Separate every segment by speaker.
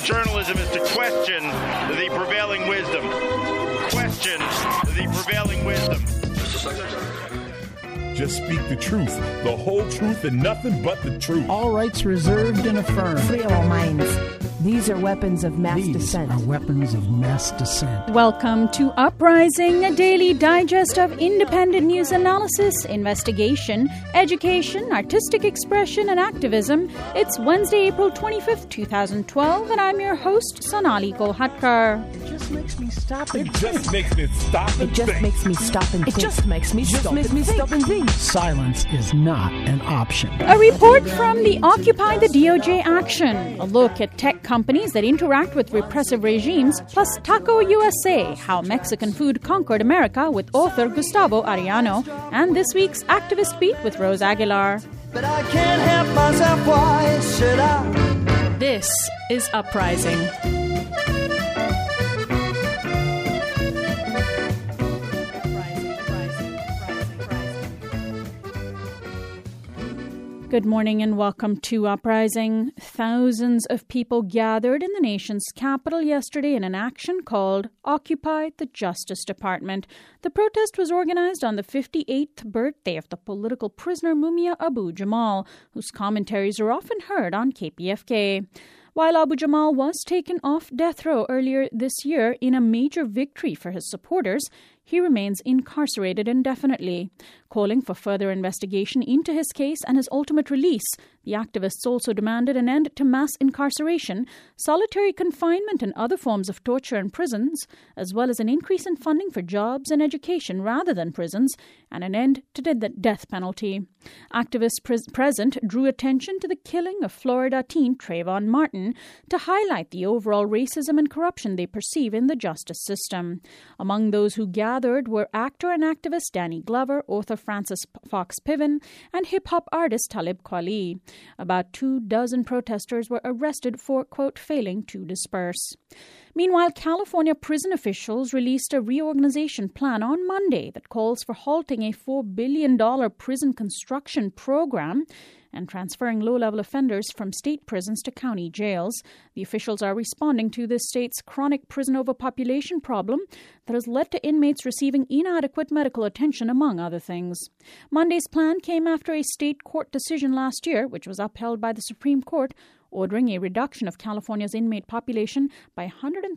Speaker 1: journalism is to question the prevailing wisdom. Question the prevailing wisdom. Mr.
Speaker 2: Secretary. Just speak the truth, the whole truth, and nothing but the truth.
Speaker 3: All rights reserved and affirmed.
Speaker 4: Free all minds. These are weapons of mass dissent.
Speaker 3: These are weapons of mass dissent.
Speaker 5: Welcome to Uprising, a daily digest of independent news analysis, investigation, education, artistic expression, and activism. It's Wednesday, April 25th, 2012, and I'm your host, Sonali Kolhatkar.
Speaker 3: It just makes me stop and
Speaker 2: It just makes me stop and
Speaker 4: It just
Speaker 2: think.
Speaker 4: makes me stop and think. It just makes me stop and think.
Speaker 3: Silence is not an option.
Speaker 5: A report from the Occupy the DOJ action. A look at tech companies that interact with repressive regimes, plus Taco USA, how Mexican food conquered America with author Gustavo Arellano, and this week's Activist Beat with Rose Aguilar.
Speaker 6: But I can't help myself, why should I?
Speaker 5: This is Uprising. Good morning and welcome to Uprising. Thousands of people gathered in the nation's capital yesterday in an action called Occupy the Justice Department. The protest was organized on the 58th birthday of the political prisoner Mumia Abu-Jamal, whose commentaries are often heard on KPFK. While Abu-Jamal was taken off death row earlier this year in a major victory for his supporters, he remains incarcerated indefinitely. Calling for further investigation into his case and his ultimate release, the activists also demanded an end to mass incarceration, solitary confinement and other forms of torture in prisons, as well as an increase in funding for jobs and education rather than prisons, and an end to the death penalty. Activists present drew attention to the killing of Florida teen Trayvon Martin to highlight the overall racism and corruption they perceive in the justice system. Among those who gathered were actor and activist Danny Glover, author Francis Fox Piven, and hip-hop artist Talib Kweli. About 24 protesters were arrested for, quote, failing to disperse. Meanwhile, California prison officials released a reorganization plan on Monday that calls for halting a $4 billion prison construction program and transferring low-level offenders from state prisons to county jails. The officials are responding to the state's chronic prison overpopulation problem that has led to inmates receiving inadequate medical attention, among other things. Monday's plan came after a state court decision last year, which was upheld by the Supreme Court, ordering a reduction of California's inmate population by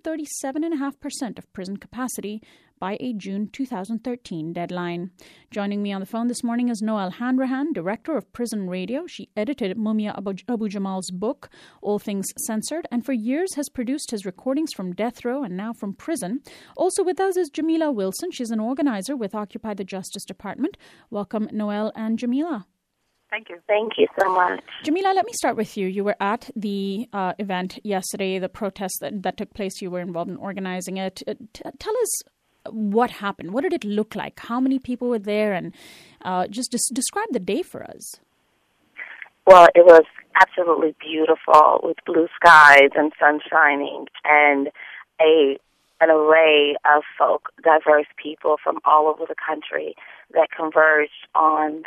Speaker 5: 137.5% of prison capacity by a June 2013 deadline. Joining me on the phone this morning is Noelle Hanrahan, Director of Prison Radio. She edited Mumia Abu-Jamal's book, All Things Censored, and for years has produced his recordings from death row and now from prison. Also with us is Jamila Wilson. She's an organizer with Occupy the Justice Department. Welcome, Noelle and Jamila.
Speaker 7: Thank you. Thank you so much.
Speaker 5: Jamila, let me start with you. You were at the event yesterday, the protest that took place. You were involved in organizing it. Tell us what happened. What did it look like? How many people were there? And just describe the day for us.
Speaker 7: Well, it was absolutely beautiful with blue skies and sun shining and an array of folk, diverse people from all over the country that converged on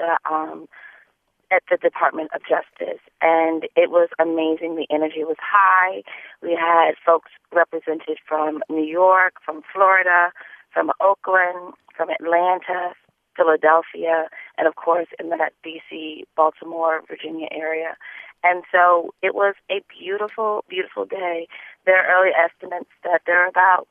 Speaker 7: at the Department of Justice, and it was amazing. The energy was high. We had folks represented from New York, from Florida, from Oakland, from Atlanta, Philadelphia, and of course in that D.C., Baltimore, Virginia area. And so it was a beautiful, beautiful day. There are early estimates that there are about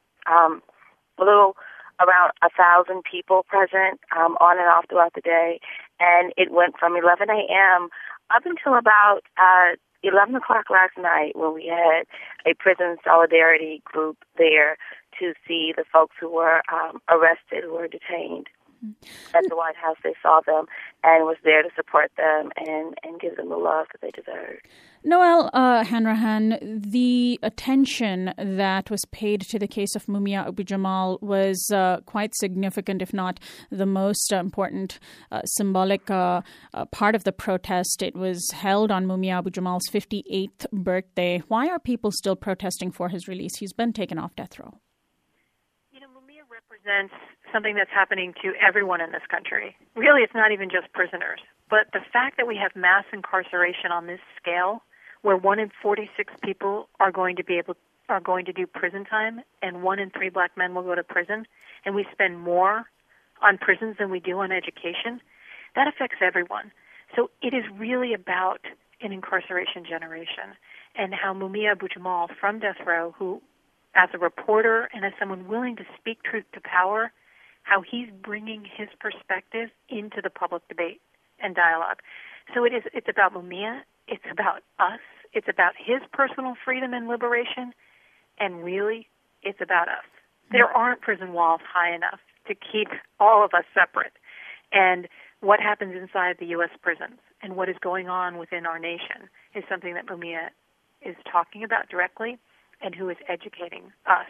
Speaker 7: around 1,000 people present on and off throughout the day. And it went from 11 a.m. up until about 11 o'clock last night when we had a prison solidarity group there to see the folks who were arrested, who were detained. At the White House, they saw them and was there to support them and give them the love that they deserved.
Speaker 5: Noelle Hanrahan, the attention that was paid to the case of Mumia Abu-Jamal was quite significant, if not the most important symbolic part of the protest. It was held on Mumia Abu-Jamal's 58th birthday. Why are people still protesting for his release? He's been taken off death row.
Speaker 8: Mumia represents something that's happening to everyone in this country. Really, it's not even just prisoners. But the fact that we have mass incarceration on this scale, where 1 in 46 people are going to do prison time, and 1 in 3 black men will go to prison, and we spend more on prisons than we do on education, that affects everyone. So it is really about an incarceration generation, and how Mumia Abu-Jamal from death row, who as a reporter and as someone willing to speak truth to power, how he's bringing his perspective into the public debate and dialogue. So it's about Mumia, it's about us, it's about his personal freedom and liberation, and really, it's about us. There aren't prison walls high enough to keep all of us separate. And what happens inside the U.S. prisons and what is going on within our nation is something that Mumia is talking about directly and who is educating us.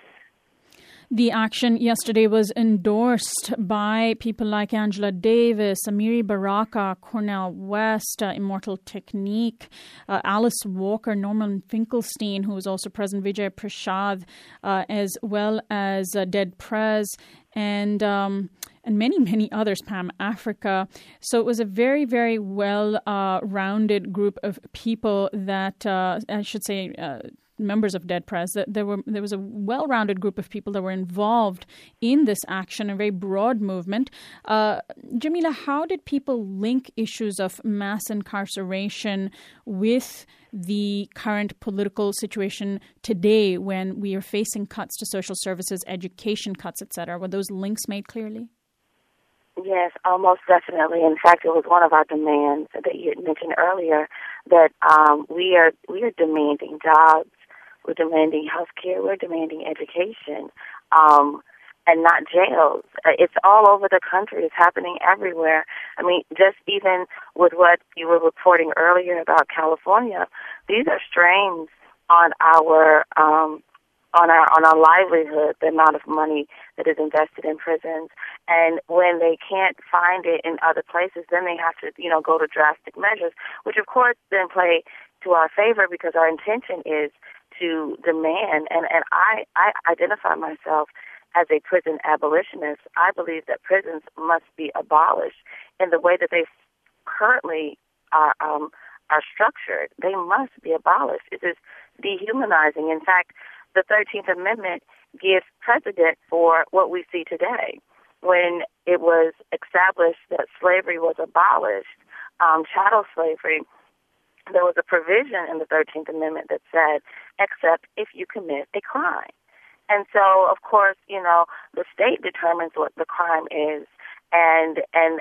Speaker 5: The action yesterday was endorsed by people like Angela Davis, Amiri Baraka, Cornel West, Immortal Technique, Alice Walker, Norman Finkelstein, who was also present, Vijay Prashad, as well as Dead Prez, and many, many others, Pam Africa. So it was a very, very well-rounded group of people that, I should say, members of Dead Prez. There was a well-rounded group of people that were involved in this action, a very broad movement. Jamila, how did people link issues of mass incarceration with the current political situation today when we are facing cuts to social services, education cuts, etc.? Were those links made clearly?
Speaker 7: Yes, most definitely. In fact, it was one of our demands that you had mentioned earlier that we are demanding jobs, we're demanding health care, we're demanding education, and not jails. It's all over the country. It's happening everywhere. I mean, just even with what you were reporting earlier about California, these are strains on our livelihood, the amount of money that is invested in prisons. And when they can't find it in other places, then they have to, go to drastic measures, which of course then play to our favor because our intention is to demand, and I identify myself as a prison abolitionist. I believe that prisons must be abolished in the way that they currently are structured. They must be abolished. It is dehumanizing. In fact, the 13th Amendment gives precedent for what we see today. When it was established that slavery was abolished, chattel slavery, there was a provision in the 13th Amendment that said, except if you commit a crime. And so, of course, the state determines what the crime is, and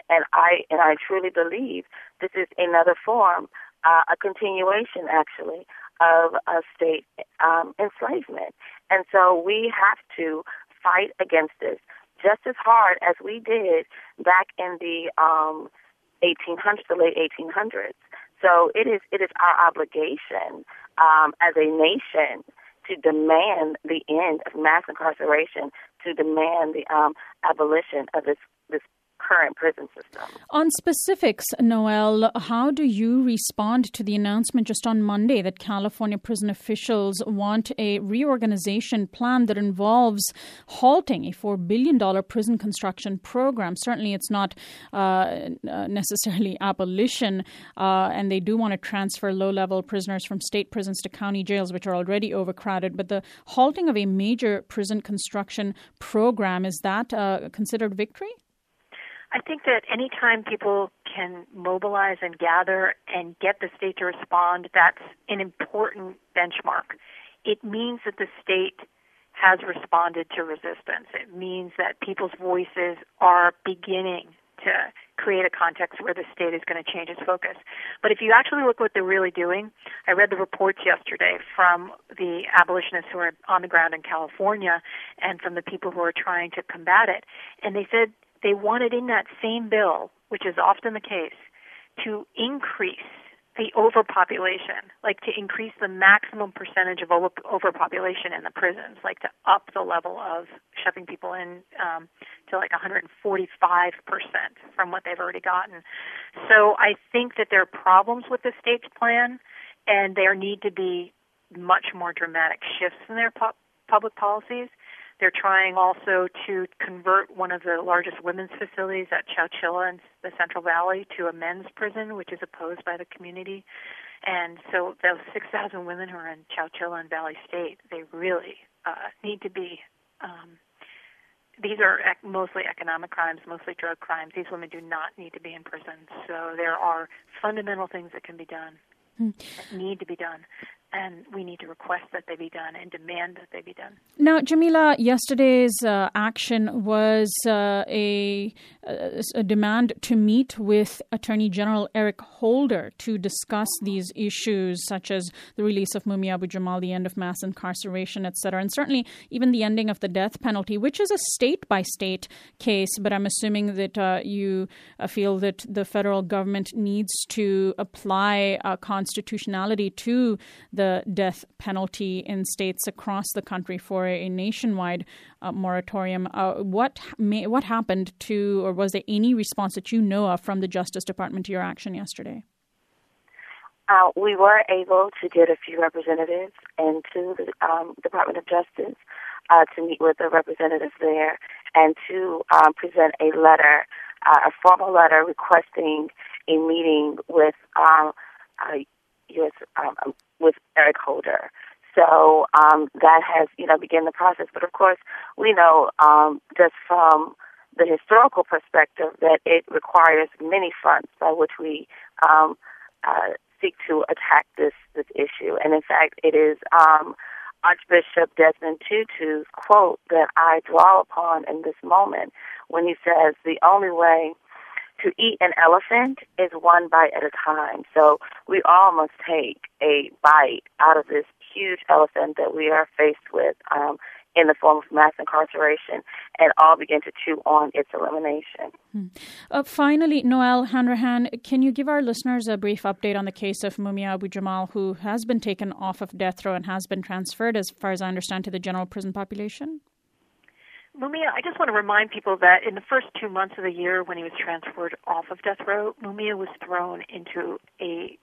Speaker 7: I truly believe this is another form, a continuation, actually, of a state enslavement. And so we have to fight against this just as hard as we did back in the 1800s, the late 1800s. So it is our obligation as a nation to demand the end of mass incarceration, to demand the abolition of this current prison system.
Speaker 5: On specifics, Noelle, how do you respond to the announcement just on Monday that California prison officials want a reorganization plan that involves halting a $4 billion prison construction program? Certainly it's not necessarily abolition, and they do want to transfer low-level prisoners from state prisons to county jails, which are already overcrowded. But the halting of a major prison construction program, is that considered victory?
Speaker 8: I think that any time people can mobilize and gather and get the state to respond, that's an important benchmark. It means that the state has responded to resistance. It means that people's voices are beginning to create a context where the state is going to change its focus. But if you actually look what they're really doing, I read the reports yesterday from the abolitionists who are on the ground in California and from the people who are trying to combat it, and they said they wanted in that same bill, which is often the case, to increase the overpopulation, like to increase the maximum percentage of overpopulation in the prisons, like to up the level of shoving people in to like 145% from what they've already gotten. So I think that there are problems with the state's plan, and there need to be much more dramatic shifts in their public policies. They're trying also to convert one of the largest women's facilities at Chowchilla in the Central Valley to a men's prison, which is opposed by the community. And so those 6,000 women who are in Chowchilla and Valley State, they really need to be, these are mostly economic crimes, mostly drug crimes. These women do not need to be in prison. So there are fundamental things that can be done, that need to be done. And we need to request that they be done and demand that they be done.
Speaker 5: Now, Jamila, yesterday's action was a demand to meet with Attorney General Eric Holder to discuss these issues, such as the release of Mumia Abu-Jamal, the end of mass incarceration, etc., and certainly even the ending of the death penalty, which is a state-by-state case. But I'm assuming that you feel that the federal government needs to apply constitutionality to the death penalty in states across the country for a nationwide moratorium. What happened to, or was there any response that you know of from the Justice Department to your action yesterday?
Speaker 7: We were able to get a few representatives into the Department of Justice to meet with the representatives there and to present a letter, a formal letter requesting a meeting with with Eric Holder. So that has, begun the process. But of course, we know just from the historical perspective that it requires many fronts by which we seek to attack this issue. And in fact, it is Archbishop Desmond Tutu's quote that I draw upon in this moment when he says, "The only way to eat an elephant is one bite at a time." So we all must take a bite out of this huge elephant that we are faced with in the form of mass incarceration and all begin to chew on its elimination.
Speaker 5: Finally, Noelle Hanrahan, can you give our listeners a brief update on the case of Mumia Abu-Jamal, who has been taken off of death row and has been transferred, as far as I understand, to the general prison population?
Speaker 8: Mumia, I just want to remind people that in the first 2 months of the year when he was transferred off of death row, Mumia was thrown into a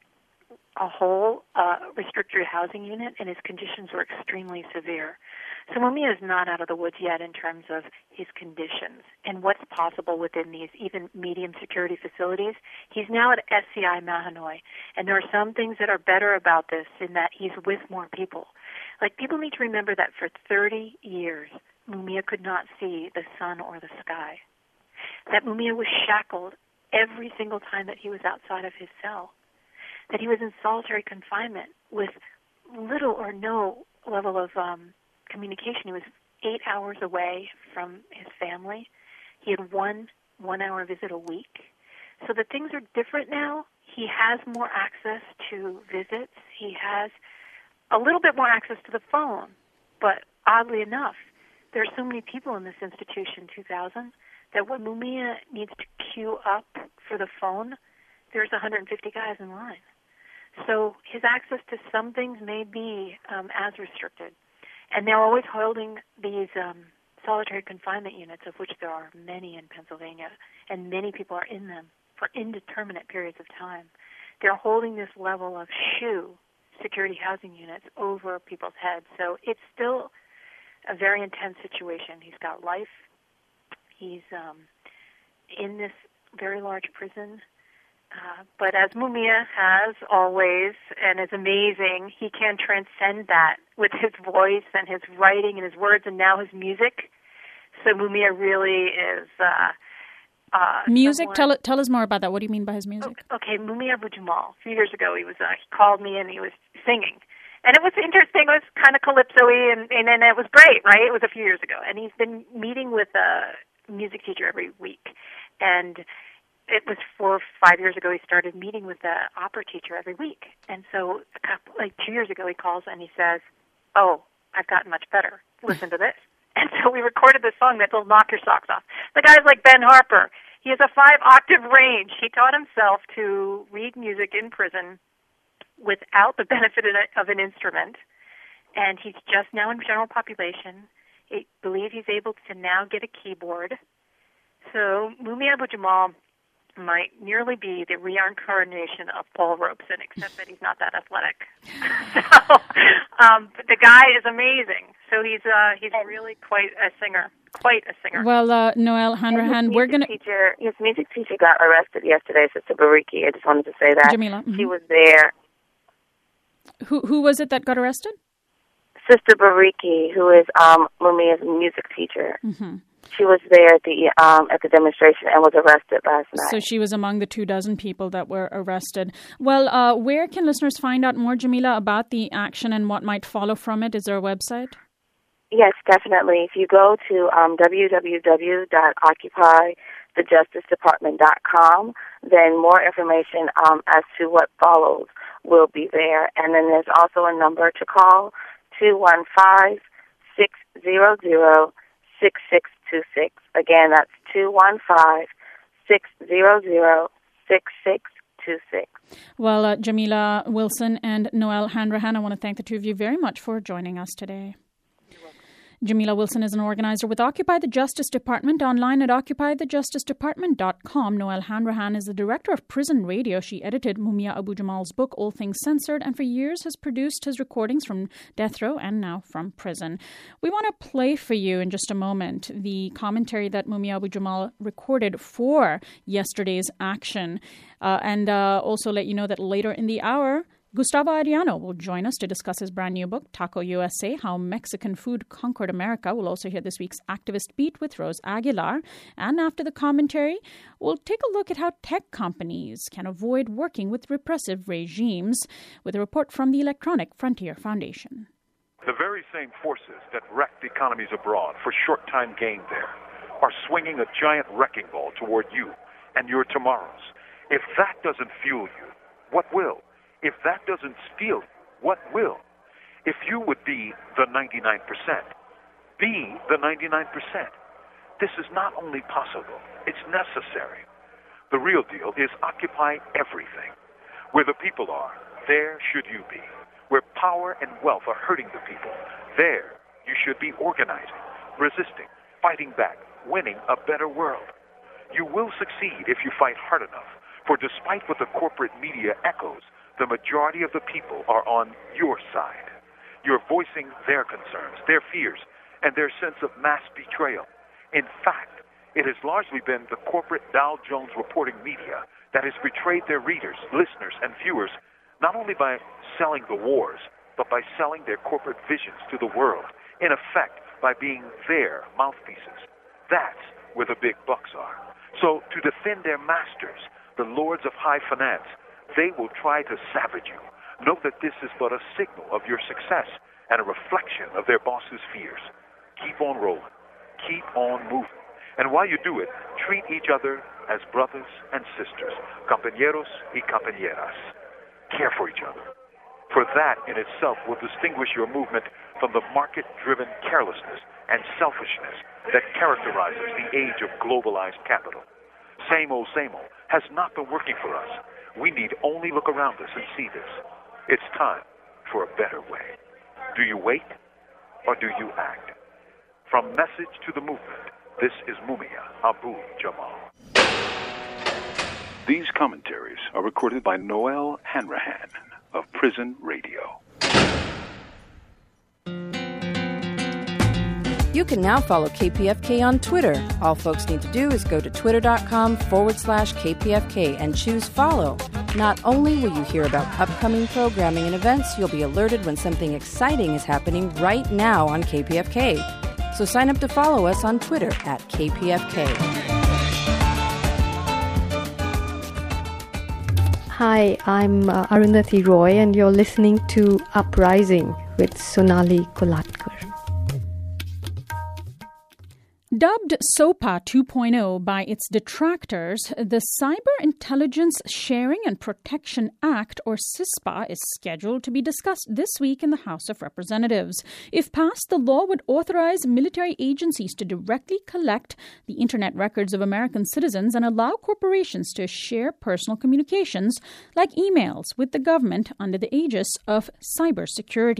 Speaker 8: whole restricted housing unit, and his conditions were extremely severe. So Mumia is not out of the woods yet in terms of his conditions and what's possible within these even medium security facilities. He's now at SCI Mahanoy, and there are some things that are better about this in that he's with more people. Like, people need to remember that for 30 years, Mumia could not see the sun or the sky. That Mumia was shackled every single time that he was outside of his cell. That he was in solitary confinement with little or no level of communication. He was 8 hours away from his family. He had one 1-hour visit a week. So that things are different now. He has more access to visits. He has a little bit more access to the phone. But oddly enough, there are so many people in this institution, 2,000, that when Mumia needs to queue up for the phone, there's 150 guys in line. So his access to some things may be as restricted. And they're always holding these solitary confinement units, of which there are many in Pennsylvania, and many people are in them for indeterminate periods of time. They're holding this level of SHU, security housing units, over people's heads. So it's still a very intense situation. He's got life. He's in this very large prison. But as Mumia has always, and is amazing, he can transcend that with his voice and his writing and his words and now his music. So Mumia really is...
Speaker 5: music? Tell us more about that. What do you mean by his music?
Speaker 8: Okay, Mumia Abu-Jamal. A few years ago, he called me and he was singing. And it was interesting. It was kind of calypso-y, and it was great, right? It was a few years ago. And he's been meeting with a music teacher every week. And it was 4 or 5 years ago he started meeting with the opera teacher every week. And so 2 years ago he calls and he says, "Oh, I've gotten much better. Listen to this." And so we recorded this song that'll knock your socks off. The guy's like Ben Harper. He has a 5-octave range. He taught himself to read music in prison without the benefit of an instrument. And he's just now in general population. I believe he's able to now get a keyboard. So Mumia Abu-Jamal might nearly be the reincarnation of Paul Robeson, except that he's not that athletic. So, but the guy is amazing. So he's really quite a singer.
Speaker 5: Well, Noelle Hanrahan, we're going to...
Speaker 7: His music teacher got arrested yesterday, Sister Bariki. I just wanted to say that.
Speaker 5: Jamila. Mm-hmm.
Speaker 7: She was there.
Speaker 5: Who was it that got arrested?
Speaker 7: Sister Bariki, who is Mumia's music teacher.
Speaker 5: Mm-hmm.
Speaker 7: She was there at the demonstration and was arrested last night.
Speaker 5: So she was among the 24 people that were arrested. Well, where can listeners find out more, Jamila, about the action and what might follow from it? Is there a website?
Speaker 7: Yes, definitely. If you go to www.occupythejusticedepartment.com, then more information as to what follows will be there. And then there's also a number to call, 215-600-6626. Again, that's 215-600-6626.
Speaker 5: Well, Jamila Wilson and Noelle Hanrahan, I want to thank the two of you very much for joining us today. Jamila Wilson is an organizer with Occupy the Justice Department, online at occupythejusticedepartment.com. Noelle Hanrahan is the director of Prison Radio. She edited Mumia Abu-Jamal's book, All Things Censored, and for years has produced his recordings from death row and now from prison. We want to play for you in just a moment the commentary that Mumia Abu-Jamal recorded for yesterday's action, and also let you know that later in the hour, Gustavo Adriano will join us to discuss his brand new book, Taco USA, How Mexican Food Conquered America. We'll also hear this week's Activist Beat with Rose Aguilar. And after the commentary, we'll take a look at how tech companies can avoid working with repressive regimes with a report from the Electronic Frontier Foundation.
Speaker 9: The very same forces that wrecked economies abroad for short-time gain there are swinging a giant wrecking ball toward you and your tomorrows. If that doesn't fuel you, what will? If that doesn't steal, what will? If you would be the 99%, be the 99%. This is not only possible, it's necessary. The real deal is occupy everything. Where the people are, there should you be. Where power and wealth are hurting the people, there you should be organizing, resisting, fighting back, winning a better world. You will succeed if you fight hard enough, for despite what the corporate media echoes, the majority of the people are on your side. You're voicing their concerns, their fears, and their sense of mass betrayal. In fact, it has largely been the corporate Dow Jones reporting media that has betrayed their readers, listeners, and viewers, not only by selling the wars, but by selling their corporate visions to the world, in effect, by being their mouthpieces. That's where the big bucks are. So, to defend their masters, the lords of high finance, they will try to savage you. Know that this is but a signal of your success and a reflection of their bosses' fears. Keep on rolling. Keep on moving. And while you do it, treat each other as brothers and sisters, compañeros y compañeras. Care for each other. For that in itself will distinguish your movement from the market-driven carelessness and selfishness that characterizes the age of globalized capital. Same old has not been working for us. We need only look around us and see this. It's time for a better way. Do you wait or do you act? From Message to the Movement, this is Mumia Abu-Jamal. These commentaries are recorded by Noelle Hanrahan of Prison Radio.
Speaker 4: You can now follow KPFK on Twitter. All folks need to do is go to twitter.com/KPFK and choose follow. Not only will you hear about upcoming programming and events, you'll be alerted when something exciting is happening right now on KPFK. So sign up to follow us on Twitter at KPFK.
Speaker 10: Hi, I'm Arundhati Roy, and you're listening to Uprising with Sonali Kolatkar.
Speaker 5: Dubbed SOPA 2.0 by its detractors, the Cyber Intelligence Sharing and Protection Act, or CISPA, is scheduled to be discussed this week in the House of Representatives. If passed, the law would authorize military agencies to directly collect the internet records of American citizens and allow corporations to share personal communications, like emails, with the government under the aegis of cybersecurity.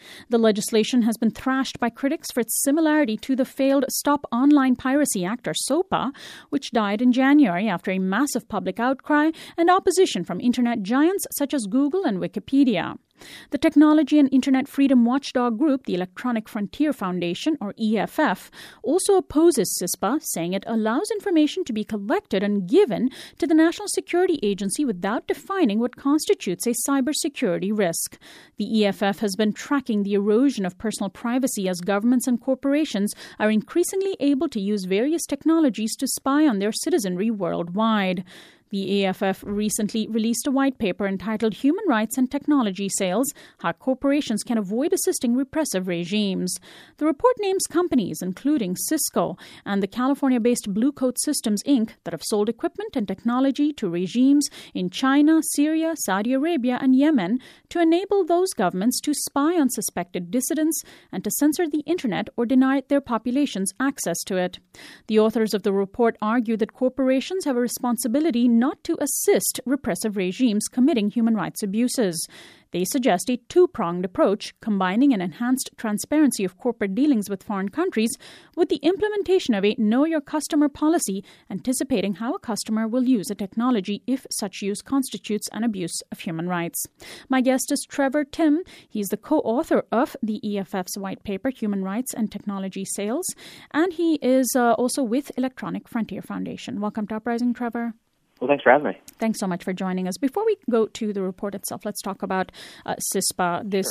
Speaker 5: The legislation has been thrashed by critics for its similarity to the failed Stop Online Piracy Act, or SOPA, which died in January after a massive public outcry and opposition from internet giants such as Google and Wikipedia. The technology and internet freedom watchdog group, the Electronic Frontier Foundation, or EFF, also opposes CISPA, saying it allows information to be collected and given to the National Security Agency without defining what constitutes a cybersecurity risk. The EFF has been tracking the erosion of personal privacy as governments and corporations are increasingly able to use various technologies to spy on their citizenry worldwide. The EFF recently released a white paper entitled Human Rights and Technology Sales, How Corporations Can Avoid Assisting Repressive Regimes. The report names companies, including Cisco and the California-based Blue Coat Systems, Inc., that have sold equipment and technology to regimes in China, Syria, Saudi Arabia, and Yemen to enable those governments to spy on suspected dissidents and to censor the internet or deny their populations access to it. The authors of the report argue that corporations have a responsibility not to assist repressive regimes committing human rights abuses. They suggest a two-pronged approach, combining an enhanced transparency of corporate dealings with foreign countries with the implementation of a Know Your Customer policy, anticipating how a customer will use a technology if such use constitutes an abuse of human rights. My guest is Trevor Timm. He's the co-author of the EFF's white paper, Human Rights and Technology Sales, and he is also with Electronic Frontier Foundation. Welcome to Uprising, Trevor.
Speaker 11: Well, thanks for having me.
Speaker 5: Thanks so much for joining us. Before we go to the report itself, let's talk about CISPA, this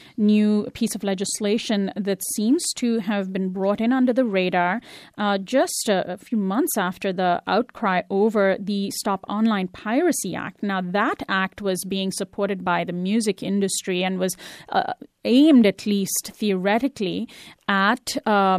Speaker 5: new piece of legislation that seems to have been brought in under the radar just a few months after the outcry over the Stop Online Piracy Act. Now, that act was being supported by the music industry and was aimed, at least theoretically, at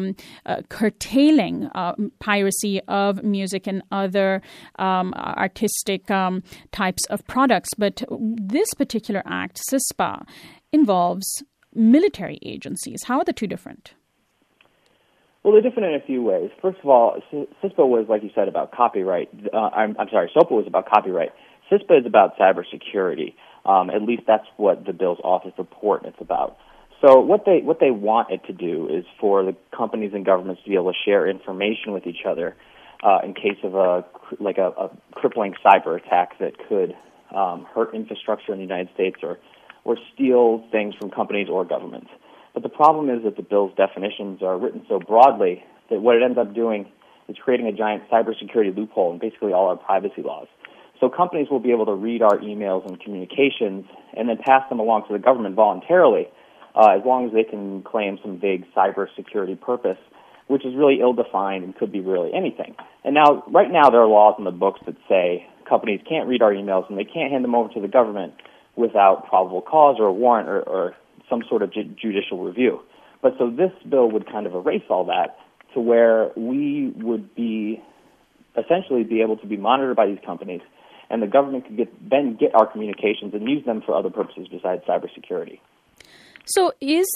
Speaker 5: curtailing piracy of music and other artistic types of products. But this particular act, CISPA, involves military agencies. How are the two different?
Speaker 11: Well, they're different in a few ways. First of all, CISPA was, like you said, about copyright. SOPA was about copyright. CISPA is about cybersecurity. At least that's what the bill's authors report it's about. So what they want it to do is for the companies and governments to be able to share information with each other in case of a crippling cyber attack that could hurt infrastructure in the United States or steal things from companies or governments. But the problem is that the bill's definitions are written so broadly that what it ends up doing is creating a giant cybersecurity loophole in basically all our privacy laws. So companies will be able to read our emails and communications and then pass them along to the government voluntarily as long as they can claim some vague cybersecurity purpose, which is really ill-defined and could be really anything. And now, right now, there are laws in the books that say companies can't read our emails and they can't hand them over to the government without probable cause or a warrant or some sort of judicial review. But so this bill would kind of erase all that to where we would essentially be able to be monitored by these companies, and the government could get our communications and use them for other purposes besides cybersecurity.
Speaker 5: So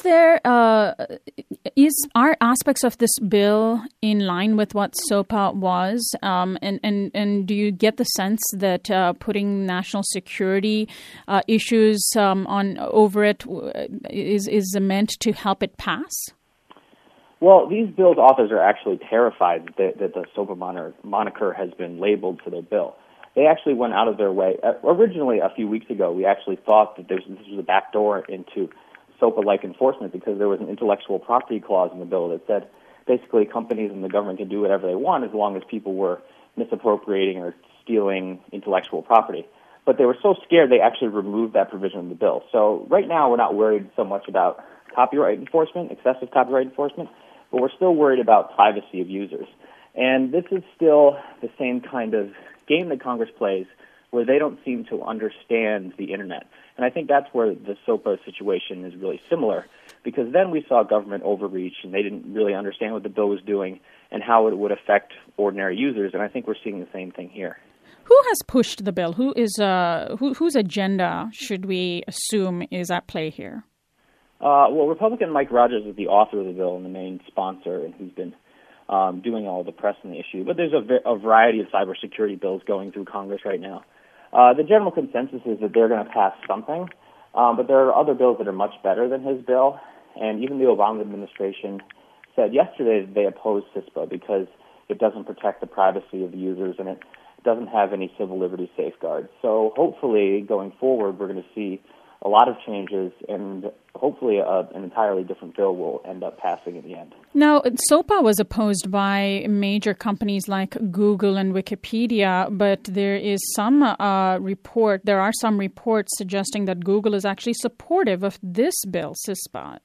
Speaker 5: are aspects of this bill in line with what SOPA was? And do you get the sense that putting national security issues over it is meant to help it pass?
Speaker 11: Well, these bill's authors are actually terrified that the SOPA moniker has been labeled to their bill. They actually went out of their way. Originally, a few weeks ago, we actually thought that this was a backdoor into SOPA-like enforcement because there was an intellectual property clause in the bill that said basically companies and the government can do whatever they want as long as people were misappropriating or stealing intellectual property. But they were so scared they actually removed that provision in the bill. So right now we're not worried so much about copyright enforcement, excessive copyright enforcement, but we're still worried about privacy of users. And this is still the same kind of game that Congress plays where they don't seem to understand the Internet. And I think that's where the SOPA situation is really similar, because then we saw government overreach and they didn't really understand what the bill was doing and how it would affect ordinary users, and I think we're seeing the same thing here.
Speaker 5: Who has pushed the bill? Whose agenda should we assume is at play here?
Speaker 11: Well, Republican Mike Rogers is the author of the bill and the main sponsor, and who's been doing all the press on the issue. But there's a variety of cybersecurity bills going through Congress right now. The general consensus is that they're going to pass something, But there are other bills that are much better than his bill, and even the Obama administration said yesterday that they oppose CISPA because it doesn't protect the privacy of the users and it doesn't have any civil liberty safeguards. So hopefully, going forward, we're going to see a lot of changes, and hopefully an entirely different bill will end up passing in the end.
Speaker 5: Now, SOPA was opposed by major companies like Google and Wikipedia, but there are some reports suggesting that Google is actually supportive of this bill, CISPA.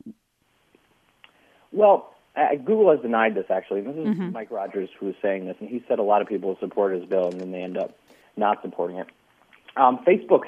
Speaker 11: Well, Google has denied this, actually. This is Mike Rogers who was saying this, and he said a lot of people support his bill, and then they end up not supporting it. Facebook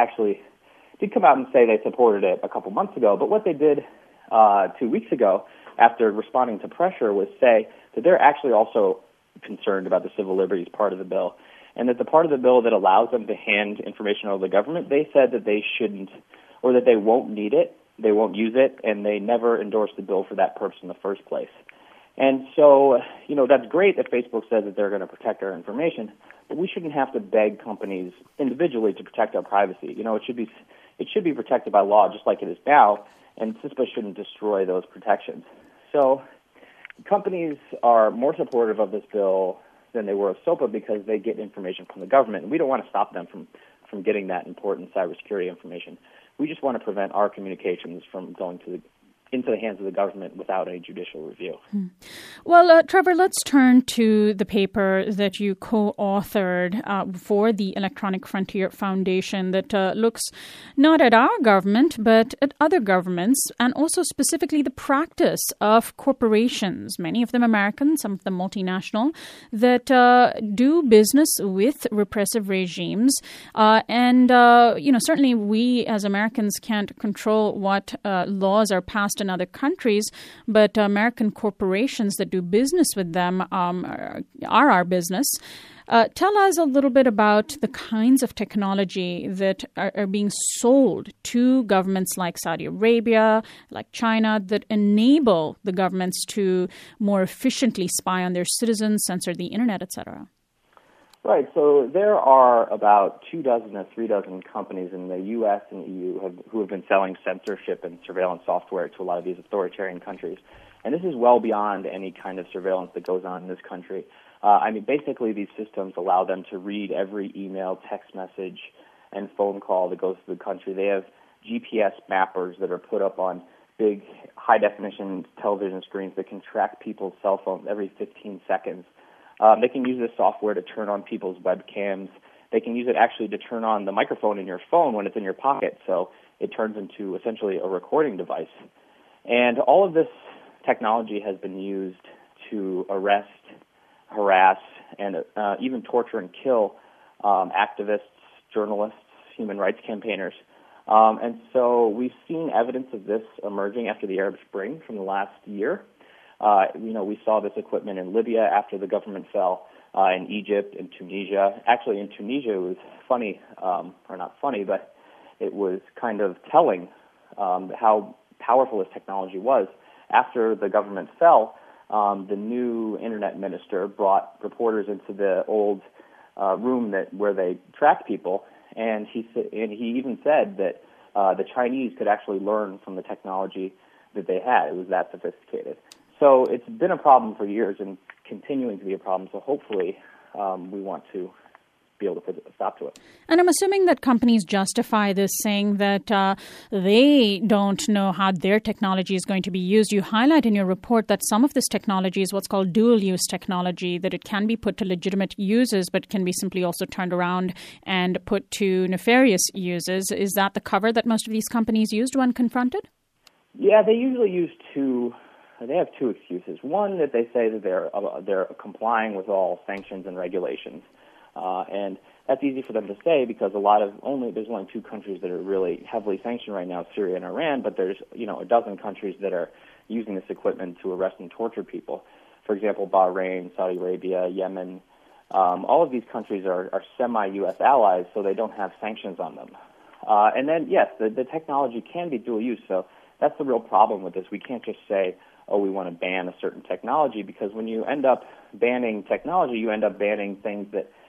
Speaker 11: did come out and say they supported it a couple months ago, but what they did 2 weeks ago after responding to pressure was say that they're actually also concerned about the civil liberties part of the bill, and that the part of the bill that allows them to hand information over to the government, they said that they shouldn't, or that they won't need it, they won't use it, and they never endorsed the bill for that purpose in the first place. And so, that's great that Facebook says that they're going to protect our information, but we shouldn't have to beg companies individually to protect our privacy. It should be protected by law just like it is now, and CISPA shouldn't destroy those protections. So companies are more supportive of this bill than they were of SOPA because they get information from the government, and we don't want to stop them from getting that important cybersecurity information. We just want to prevent our communications from going into the hands of the government without any judicial review.
Speaker 5: Well, Trevor, let's turn to the paper that you co-authored for the Electronic Frontier Foundation that looks not at our government, but at other governments, and also specifically the practice of corporations, many of them American, some of them multinational, that do business with repressive regimes. Certainly we as Americans can't control what laws are passed in other countries, but American corporations that do business with them are our business. Tell us a little bit about the kinds of technology that are being sold to governments like Saudi Arabia, like China, that enable the governments to more efficiently spy on their citizens, censor the internet, etc.
Speaker 11: Right. So there are about 24 or 36 companies in the U.S. and EU who have been selling censorship and surveillance software to a lot of these authoritarian countries. And this is well beyond any kind of surveillance that goes on in this country. Basically, these systems allow them to read every email, text message, and phone call that goes to the country. They have GPS mappers that are put up on big, high-definition television screens that can track people's cell phones every 15 seconds. They can use this software to turn on people's webcams. They can use it actually to turn on the microphone in your phone when it's in your pocket, so it turns into essentially a recording device. And all of this technology has been used to arrest, harass, and even torture and kill activists, journalists, human rights campaigners. And so we've seen evidence of this emerging after the Arab Spring from the last year. We saw this equipment in Libya after the government fell, in Egypt, in Tunisia. Actually, in Tunisia, it was funny, or not funny, but it was kind of telling how powerful this technology was. After the government fell, the new internet minister brought reporters into the old room where they tracked people, and he even said that the Chinese could actually learn from the technology that they had. It was that sophisticated. So it's been a problem for years and continuing to be a problem. So hopefully we want to be able to put a stop to it.
Speaker 5: And I'm assuming that companies justify this, saying that they don't know how their technology is going to be used. You highlight in your report that some of this technology is what's called dual-use technology, that it can be put to legitimate uses, but can be simply also turned around and put to nefarious uses. Is that the cover that most of these companies used when confronted?
Speaker 11: Yeah, they usually use two. They have two excuses. One, that they say that they're complying with all sanctions and regulations, and that's easy for them to say because there's only two countries that are really heavily sanctioned right now, Syria and Iran. But there's a dozen countries that are using this equipment to arrest and torture people. For example, Bahrain, Saudi Arabia, Yemen. All of these countries are semi-U.S. allies, so they don't have sanctions on them. And then, yes, the technology can be dual use. So that's the real problem with this. We can't just say, we want to ban a certain technology, because when you end up banning technology, you end up banning things that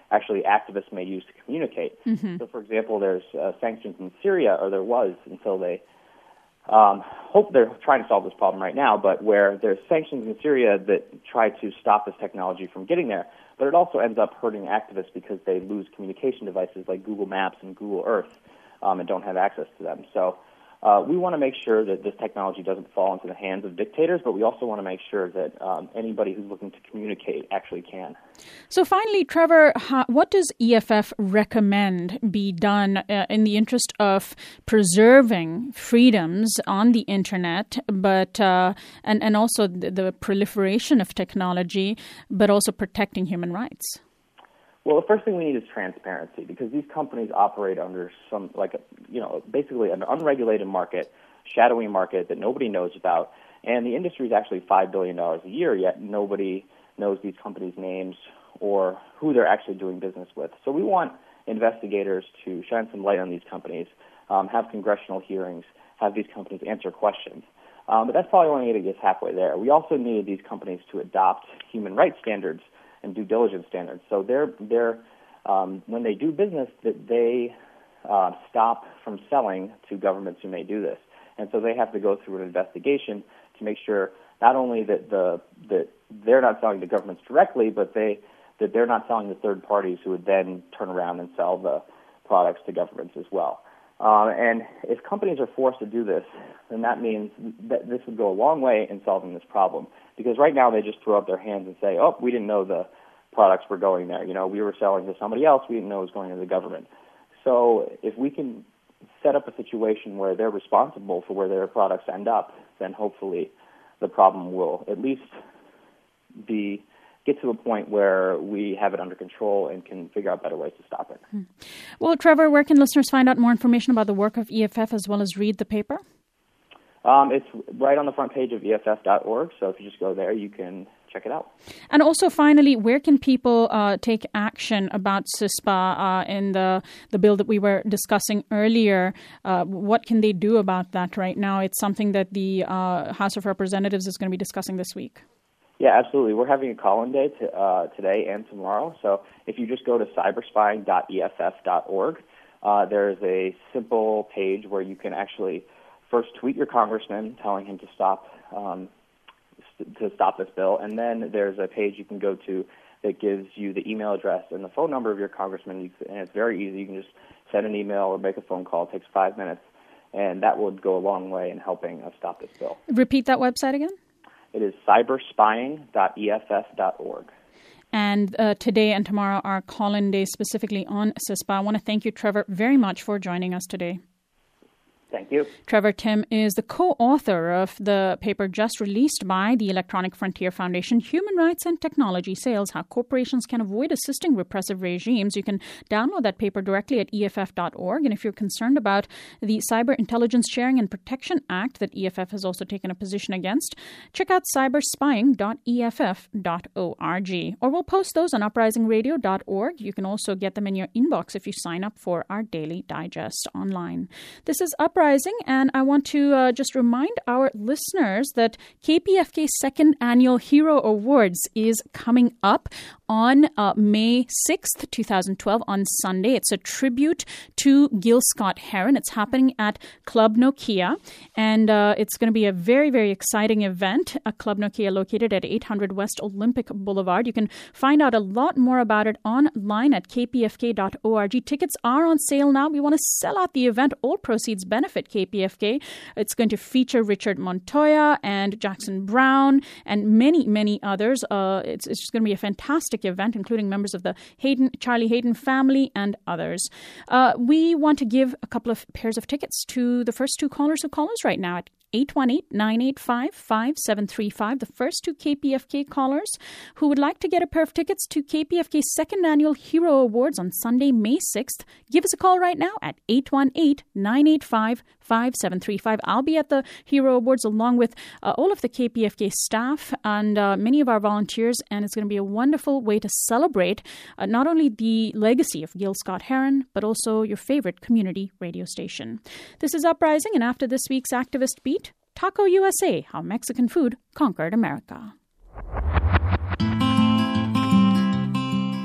Speaker 11: actually activists may use to communicate.
Speaker 5: Mm-hmm.
Speaker 11: So, for example, there's sanctions in Syria, or there was until they hope they're trying to solve this problem right now, but where there's sanctions in Syria that try to stop this technology from getting there. But it also ends up hurting activists because they lose communication devices like Google Maps and Google Earth and don't have access to them. So we want to make sure that this technology doesn't fall into the hands of dictators, but we also want to make sure that anybody who's looking to communicate actually can.
Speaker 5: So finally, Trevor, what does EFF recommend be done in the interest of preserving freedoms on the internet, but and also the proliferation of technology, but also protecting human rights?
Speaker 11: Well, the first thing we need is transparency, because these companies operate under some, basically an unregulated market, shadowy market that nobody knows about, and the industry is actually $5 billion a year, yet nobody knows these companies' names or who they're actually doing business with. So we want investigators to shine some light on these companies, have congressional hearings, have these companies answer questions. But that's probably only going to get us halfway there. We also need these companies to adopt human rights standards and due diligence standards. So they're when they do business, that they stop from selling to governments who may do this. And so they have to go through an investigation to make sure not only that they're not selling to governments directly, but that they're not selling to third parties who would then turn around and sell the products to governments as well. And if companies are forced to do this, then that means that this would go a long way in solving this problem. Because right now they just throw up their hands and say, oh, we didn't know the products were going there. We were selling to somebody else. We didn't know it was going to the government. So if we can set up a situation where they're responsible for where their products end up, then hopefully the problem will at least get to a point where we have it under control and can figure out better ways to stop it.
Speaker 5: Well, Trevor, where can listeners find out more information about the work of EFF as well as read the paper?
Speaker 11: It's right on the front page of EFF.org, so if you just go there, you can check it out.
Speaker 5: And also, finally, where can people take action about CISPA in the bill that we were discussing earlier? What can they do about that right now? It's something that the House of Representatives is going to be discussing this week.
Speaker 11: Yeah, absolutely. We're having a call-in day today and tomorrow, so if you just go to cyberspying.eff.org, there's a simple page where you can actually first tweet your congressman telling him to stop this bill, and then there's a page you can go to that gives you the email address and the phone number of your congressman, and it's very easy. You can just send an email or make a phone call. It takes 5 minutes, and that would go a long way in helping us stop this bill.
Speaker 5: Repeat that website again.
Speaker 11: It is cyberspying.eff.org.
Speaker 5: And today and tomorrow are call-in days specifically on CISPA. I want to thank you, Trevor, very much for joining us today.
Speaker 11: Thank you.
Speaker 5: Trevor Timm is the co-author of the paper just released by the Electronic Frontier Foundation, Human Rights and Technology Sales, How Corporations Can Avoid Assisting Repressive Regimes. You can download that paper directly at EFF.org. And if you're concerned about the Cyber Intelligence Sharing and Protection Act that EFF has also taken a position against, check out cyberspying.eff.org. Or we'll post those on uprisingradio.org. You can also get them in your inbox if you sign up for our daily digest online. This is Uprising, and I want to just remind our listeners that KPFK's second annual Hero Awards is coming up on May 6th, 2012, on Sunday. It's a tribute to Gil Scott-Heron. It's happening at Club Nokia, and it's going to be a very, very exciting event. Club Nokia located at 800 West Olympic Boulevard. You can find out a lot more about it online at kpfk.org. Tickets are on sale now. We want to sell out the event. All proceeds benefit KPFK. It's going to feature Richard Montoya and Jackson Brown and many, many others. It's just going to be a fantastic event, including members of the Charlie Hayden family and others. We want to give a couple of pairs of tickets to the first two callers who call us right now at 818-985-5735, the first two KPFK callers who would like to get a pair of tickets to KPFK's second annual Hero Awards on Sunday, May 6th. Give us a call right now at 818-985-5735. I'll be at the Hero Awards along with all of the KPFK staff and many of our volunteers, and it's going to be a wonderful way to celebrate not only the legacy of Gil Scott-Heron, but also your favorite community radio station. This is Uprising, and after this week's Activist Beat, Taco USA, How Mexican Food Conquered America.
Speaker 12: I'm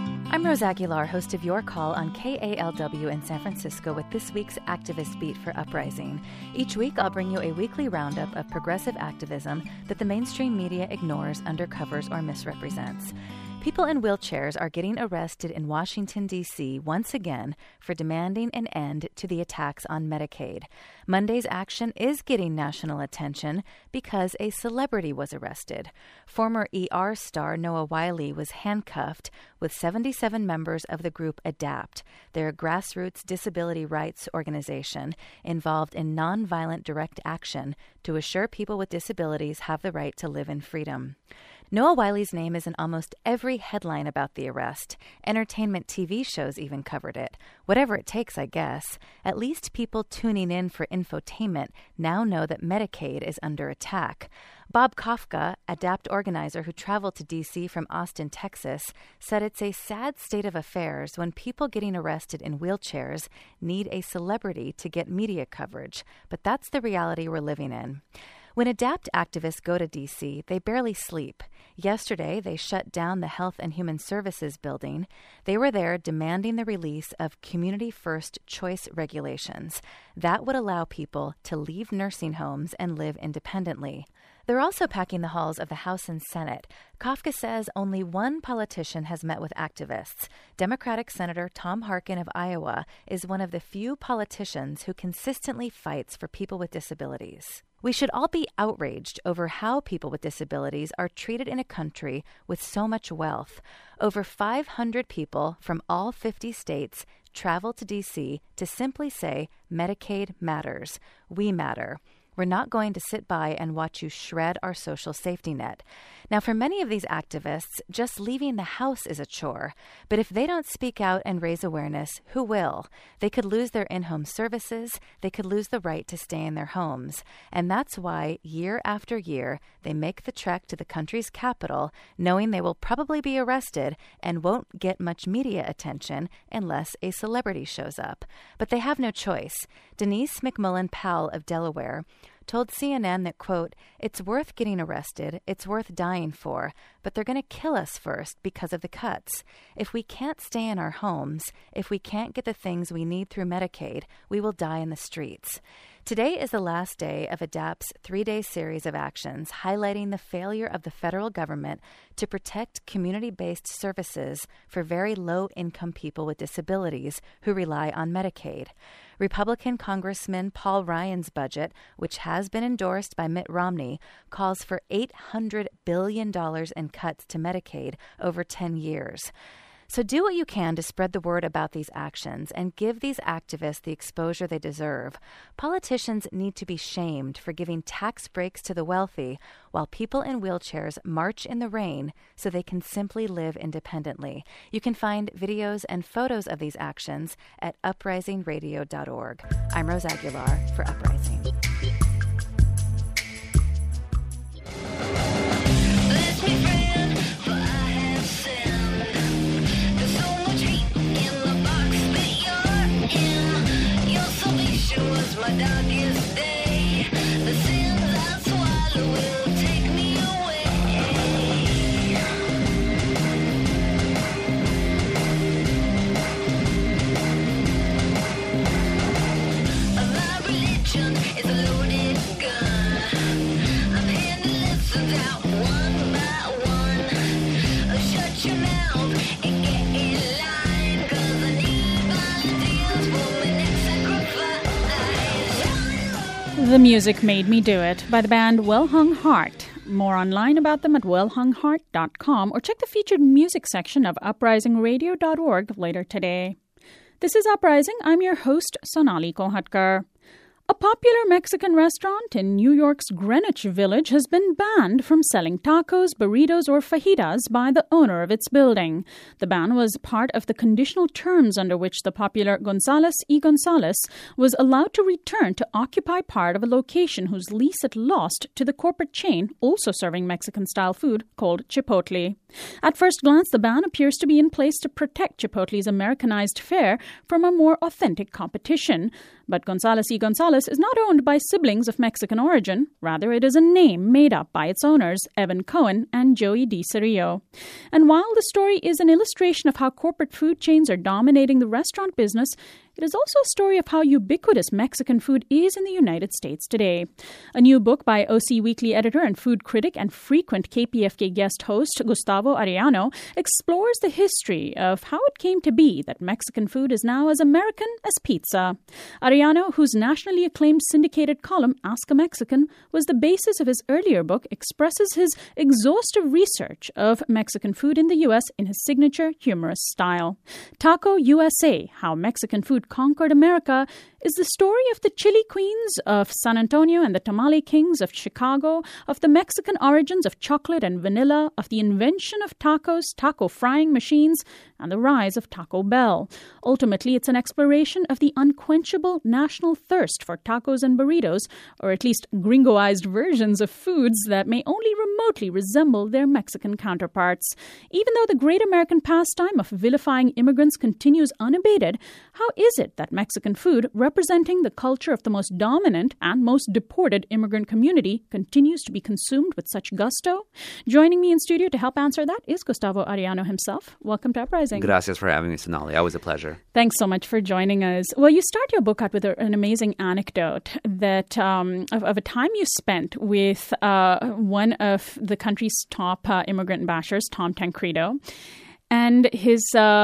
Speaker 12: I'm Rose Aguilar, host of Your Call on KALW in San Francisco with this week's Activist Beat for Uprising. Each week, I'll bring you a weekly roundup of progressive activism that the mainstream media ignores, undercovers, or misrepresents. People in wheelchairs are getting arrested in Washington, D.C. once again for demanding an end to the attacks on Medicaid. Monday's action is getting national attention because a celebrity was arrested. Former ER star Noah Wyle was handcuffed with 77 members of the group ADAPT, their grassroots disability rights organization involved in nonviolent direct action to assure people with disabilities have the right to live in freedom. Noah Wyle's name is in almost every headline about the arrest. Entertainment TV shows even covered it. Whatever it takes, I guess. At least people tuning in for infotainment now know that Medicaid is under attack. Bob Kafka, ADAPT organizer who traveled to D.C. from Austin, Texas, said it's a sad state of affairs when people getting arrested in wheelchairs need a celebrity to get media coverage. But that's the reality we're living in. When ADAPT activists go to D.C., they barely sleep. Yesterday, they shut down the Health and Human Services building. They were there demanding the release of Community First Choice regulations. That would allow people to leave nursing homes and live independently. They're also packing the halls of the House and Senate. Kafka says only one politician has met with activists. Democratic Senator Tom Harkin of Iowa is one of the few politicians who consistently fights for people with disabilities. We should all be outraged over how people with disabilities are treated in a country with so much wealth. Over 500 people from all 50 states travel to D.C. to simply say, Medicaid matters. We matter. We're not going to sit by and watch you shred our social safety net. Now, for many of these activists, just leaving the house is a chore. But if they don't speak out and raise awareness, who will? They could lose their in-home services. They could lose the right to stay in their homes. And that's why, year after year, they make the trek to the country's capital, knowing they will probably be arrested and won't get much media attention unless a celebrity shows up. But they have no choice. Denise McMullen Powell of Delaware told CNN that, quote, it's worth getting arrested, it's worth dying for, but they're going to kill us first because of the cuts. If we can't stay in our homes, if we can't get the things we need through Medicaid, we will die in the streets. Today is the last day of ADAPT's 3-day series of actions highlighting the failure of the federal government to protect community-based services for very low-income people with disabilities who rely on Medicaid. Republican Congressman Paul Ryan's budget, which has been endorsed by Mitt Romney, calls for $800 billion in cuts to Medicaid over 10 years. So do what you can to spread the word about these actions and give these activists the exposure they deserve. Politicians need to be shamed for giving tax breaks to the wealthy while people in wheelchairs march in the rain so they can simply live independently. You can find videos and photos of these actions at uprisingradio.org. I'm Rose Aguilar for Uprising.
Speaker 13: My darkest day, the sins I swallow will take me away. My religion is a loaded gun. I'm handing lessons out one by one. Shut your mouth and get in line, 'cause I need volunteers for my next sacrifice.
Speaker 5: The Music Made Me Do It by the band Well Hung Heart. More online about them at wellhungheart.com or check the featured music section of uprisingradio.org later today. This is Uprising. I'm your host, Sonali Kohatkar. A popular Mexican restaurant in New York's Greenwich Village has been banned from selling tacos, burritos, or fajitas by the owner of its building. The ban was part of the conditional terms under which the popular González y González was allowed to return to occupy part of a location whose lease it lost to the corporate chain also serving Mexican-style food called Chipotle. At first glance, the ban appears to be in place to protect Chipotle's Americanized fare from a more authentic competition. But Gonzales y Gonzales is not owned by siblings of Mexican origin. Rather, it is a name made up by its owners, Evan Cohen and Joey DiCerio. And while the story is an illustration of how corporate food chains are dominating the restaurant business, it is also a story of how ubiquitous Mexican food is in the United States today. A new book by OC Weekly editor and food critic and frequent KPFK guest host Gustavo Arellano explores the history of how it came to be that Mexican food is now as American as pizza. Arellano, whose nationally acclaimed syndicated column Ask a Mexican was the basis of his earlier book, expresses his exhaustive research of Mexican food in the U.S. in his signature humorous style. Taco USA, How Mexican Food Conquered America, is the story of the chili queens of San Antonio and the tamale kings of Chicago, of the Mexican origins of chocolate and vanilla, of the invention of tacos, taco frying machines, and the rise of Taco Bell. Ultimately, it's an exploration of the unquenchable national thirst for tacos and burritos, or at least gringoized versions of foods that may only remotely resemble their Mexican counterparts. Even though the great American pastime of vilifying immigrants continues unabated, how is it that Mexican food, representing the culture of the most dominant and most deported immigrant community, continues to be consumed with such gusto? Joining me in studio to help answer that is Gustavo Arellano himself. Welcome to Uprising.
Speaker 14: Gracias for having me, Sonali. Always a pleasure.
Speaker 5: Thanks so much for joining us. Well, you start your book out with an amazing anecdote that of a time you spent with one of the country's top immigrant bashers, Tom Tancredo, and his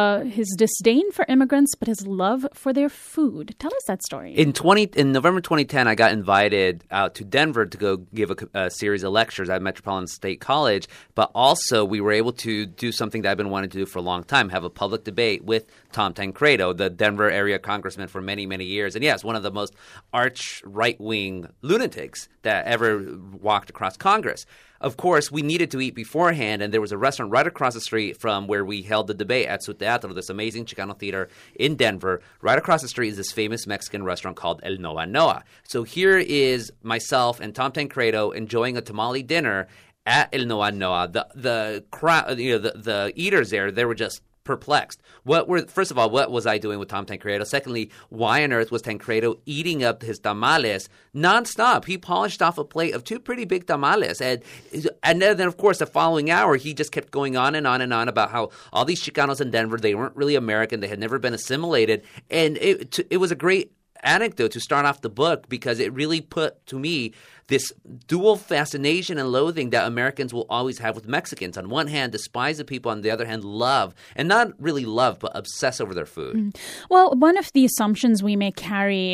Speaker 5: disdain for immigrants, but his love for their food. Tell us that story.
Speaker 14: In November 2010, I got invited out to Denver to go give a series of lectures at Metropolitan State College, but also we were able to do something that I've been wanting to do for a long time, have a public debate with Tom Tancredo, the Denver area congressman for many, many years. And yes, one of the most arch right-wing lunatics that ever walked across Congress. Of course, we needed to eat beforehand, and there was a restaurant right across the street from where we held the debate at Su Teatro, this amazing Chicano theater in Denver. Right across the street is this famous Mexican restaurant called El Noa Noa. So here is myself and Tom Tancredo enjoying a tamale dinner at El Noa Noa. The crowd, the eaters there, they were just perplexed. First of all, what was I doing with Tom Tancredo? Secondly, why on earth was Tancredo eating up his tamales nonstop? He polished off a plate of two pretty big tamales. And then, of course, the following hour, he just kept going on and on and on about how all these Chicanos in Denver, they weren't really American. They had never been assimilated. And it was a great anecdote to start off the book because it really put to me this dual fascination and loathing that Americans will always have with Mexicans. On one hand, despise the people. On the other hand, love. And not really love, but obsess over their food.
Speaker 5: Well, one of the assumptions we may carry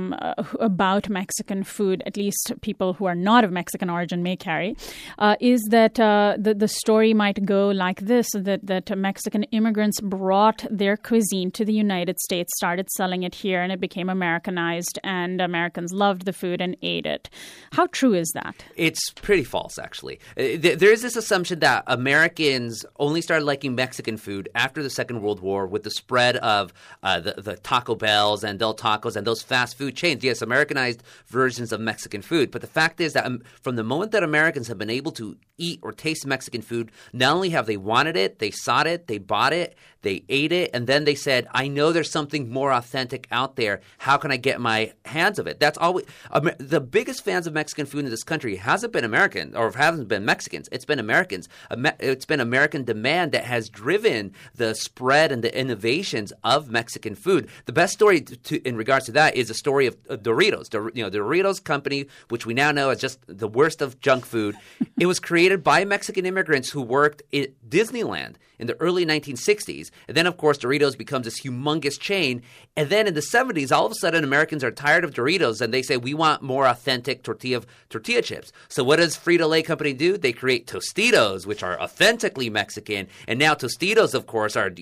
Speaker 5: about Mexican food, at least people who are not of Mexican origin may carry, is that the story might go like this, that Mexican immigrants brought their cuisine to the United States, started selling it here, and it became Americanized, and Americans loved the food and ate it. How true is that?
Speaker 14: It's pretty false, actually. There is this assumption that Americans only started liking Mexican food after the Second World War with the spread of the Taco Bells and Del Tacos and those fast food chains. Yes, Americanized versions of Mexican food. But the fact is that from the moment that Americans have been able to eat or taste Mexican food, not only have they wanted it, they sought it, they bought it, they ate it, and then they said, I know there's something more authentic out there. How can I get my hands of it? That's always the biggest fans of Mexican food in this country hasn't been American or hasn't been Mexicans. It's been Americans. It's been American demand that has driven the spread and the innovations of Mexican food. The best story in regards to that is the story of Doritos. The Doritos company, which we now know is just the worst of junk food. It was created by Mexican immigrants who worked at Disneyland in the early 1960s. And then, of course, Doritos becomes this humongous chain. And then in the 70s, all of a sudden, Americans are tired of Doritos and they say, we want more authentic tortilla chips. So what does Frito-Lay company do? They create Tostitos, which are authentically Mexican. And now Tostitos, of course, are,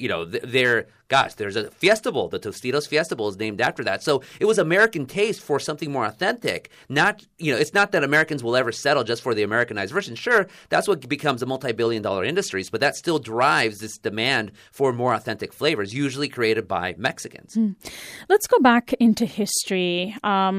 Speaker 14: there's a Fiesta Bowl. The Tostitos Fiesta Bowl is named after that. So it was American taste for something more authentic. It's not that Americans will ever settle just for the Americanized version. Sure, that's what becomes a multi-billion-dollar industries, but that still drives this demand for more authentic flavors, usually created by Mexicans.
Speaker 5: Let's go back into history.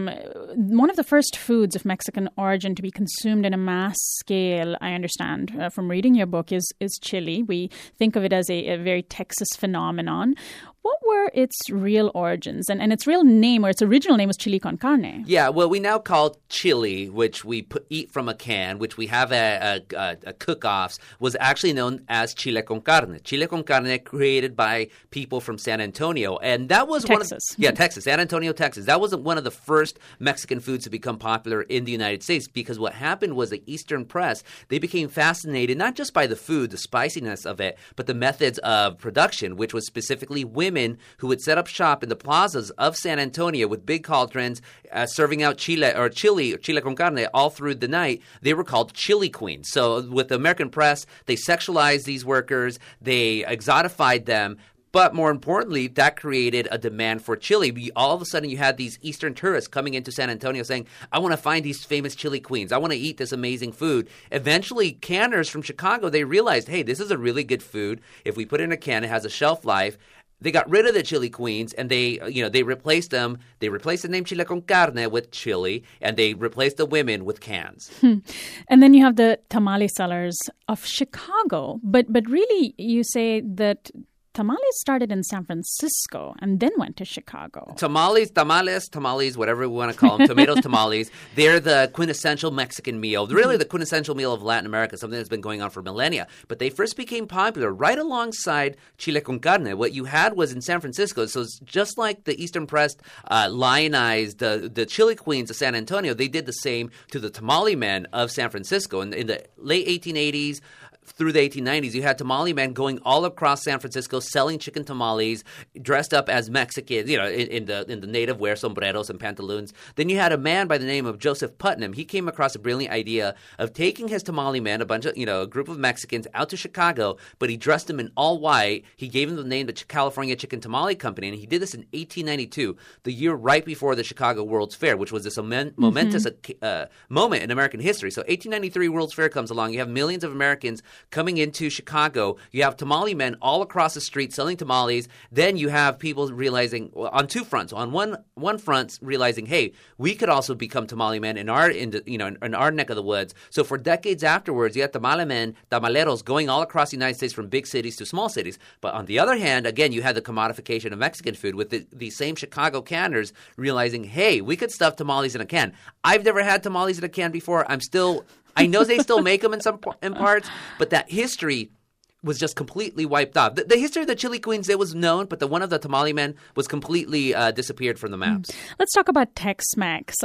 Speaker 5: One of the first foods of Mexican origin to be consumed in a mass scale, I understand from reading your book, is chili. We think of it as a very Texas phenomenon. What were its real origins? And its real name, or its original name, was chili con carne.
Speaker 14: Yeah, what we now call chili, which we eat from a can, which we have at cook-offs, was actually known as chile con carne. Chile con carne created by people from San Antonio. And that was
Speaker 5: Texas.
Speaker 14: Texas, San Antonio, Texas. That was one of the first Mexican foods to become popular in the United States, because what happened was the Eastern press, they became fascinated not just by the food, the spiciness of it, but the methods of production, which was specifically women who would set up shop in the plazas of San Antonio with big cauldrons, serving out chili con carne all through the night. They were called chili queens. So with the American press, they sexualized these workers, they exotified them. But more importantly, that created a demand for chili. All of a sudden, you had these Eastern tourists coming into San Antonio saying, I want to find these famous chili queens. I want to eat this amazing food. Eventually, canners from Chicago, they realized, hey, this is a really good food. If we put it in a can, it has a shelf life. They got rid of the chili queens, and they replaced them. They replaced the name chile con carne with chili, and they replaced the women with cans.
Speaker 5: And then you have the tamale sellers of Chicago. But really, you say that tamales started in San Francisco and then went to Chicago.
Speaker 14: Tamales, whatever we want to call them, tomatoes, tamales, they're the quintessential Mexican meal, really the quintessential meal of Latin America, something that's been going on for millennia. But they first became popular right alongside chile con carne. What you had was in San Francisco, so it's just like the Eastern press lionized the chili queens of San Antonio, they did the same to the tamale men of San Francisco. In the late 1880s, through the 1890s, you had tamale men going all across San Francisco selling chicken tamales, dressed up as Mexicans, in the native wear, sombreros and pantaloons. Then you had a man by the name of Joseph Putnam. He came across a brilliant idea of taking his tamale men, a group of Mexicans, out to Chicago, but he dressed them in all white. He gave them the name the California Chicken Tamale Company, and he did this in 1892, the year right before the Chicago World's Fair, which was this momentous moment in American history. So 1893 World's Fair comes along. You have millions of Americans coming into Chicago. You have tamale men all across the street selling tamales. Then you have people realizing on two fronts. On one front, realizing, hey, we could also become tamale men in our neck of the woods. So for decades afterwards, you had tamale men, tamaleros, going all across the United States from big cities to small cities. But on the other hand, again, you had the commodification of Mexican food with the same Chicago canners realizing, hey, we could stuff tamales in a can. I've never had tamales in a can before. I know they still make them in parts, but that history was just completely wiped off. The history of the chili queens, it was known, but the one of the tamale men was completely disappeared from the maps.
Speaker 5: Let's talk about Tex-Mex.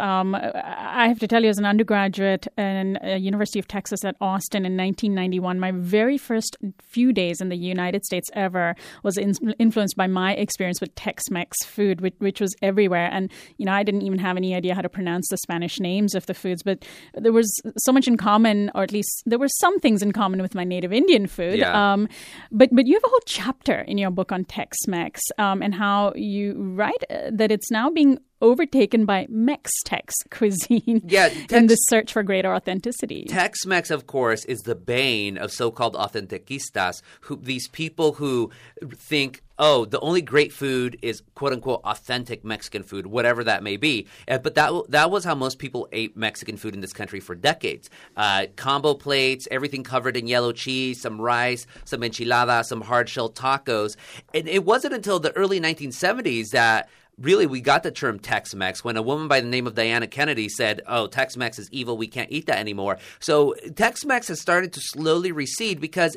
Speaker 5: I have to tell you, as an undergraduate in University of Texas at Austin in 1991, my very first few days in the United States ever was influenced by my experience with Tex-Mex food, which was everywhere. And, I didn't even have any idea how to pronounce the Spanish names of the foods, but there was so much in common, or at least there were some things in common with my native Indian food.
Speaker 14: Yeah.
Speaker 5: But you have a whole chapter in your book on Tex-Mex and how you write that it's now being overtaken by Mex-Tex cuisine in the search for greater authenticity.
Speaker 14: Tex-Mex, of course, is the bane of so-called autenticistas, these people who think, oh, the only great food is quote-unquote authentic Mexican food, whatever that may be. But that was how most people ate Mexican food in this country for decades. Combo plates, everything covered in yellow cheese, some rice, some enchiladas, some hard-shell tacos. And it wasn't until the early 1970s that really we got the term Tex-Mex when a woman by the name of Diana Kennedy said, oh, Tex-Mex is evil, we can't eat that anymore. So Tex-Mex has started to slowly recede because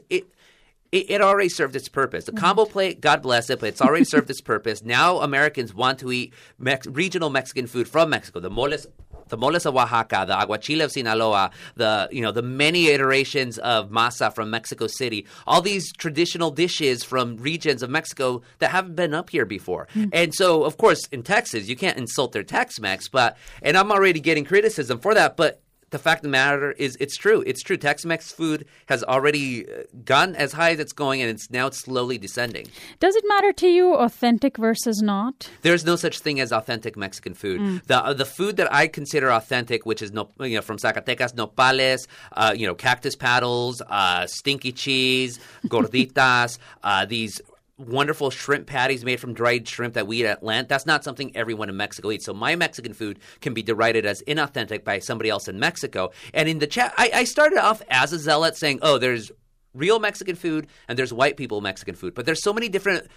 Speaker 14: it already served its purpose. The combo plate, God bless it, but it's already served its purpose. Now Americans want to eat regional Mexican food from Mexico. The moles of Oaxaca, the aguachile of Sinaloa, the many iterations of masa from Mexico City, all these traditional dishes from regions of Mexico that haven't been up here before. And so, of course, in Texas, you can't insult their Tex-Mex, and I'm already getting criticism for that, but the fact of the matter is it's true. It's true. Tex-Mex food has already gone as high as it's going, and it's slowly descending.
Speaker 5: Does it matter to you, authentic versus not?
Speaker 14: There's no such thing as authentic Mexican food. The food that I consider authentic, which is from Zacatecas, nopales, cactus paddles, stinky cheese, gorditas, these wonderful shrimp patties made from dried shrimp that we eat at Lent. That's not something everyone in Mexico eats. So my Mexican food can be derided as inauthentic by somebody else in Mexico. And in the chat, I started off as a zealot saying, oh, there's real Mexican food and there's white people Mexican food. But there's so many different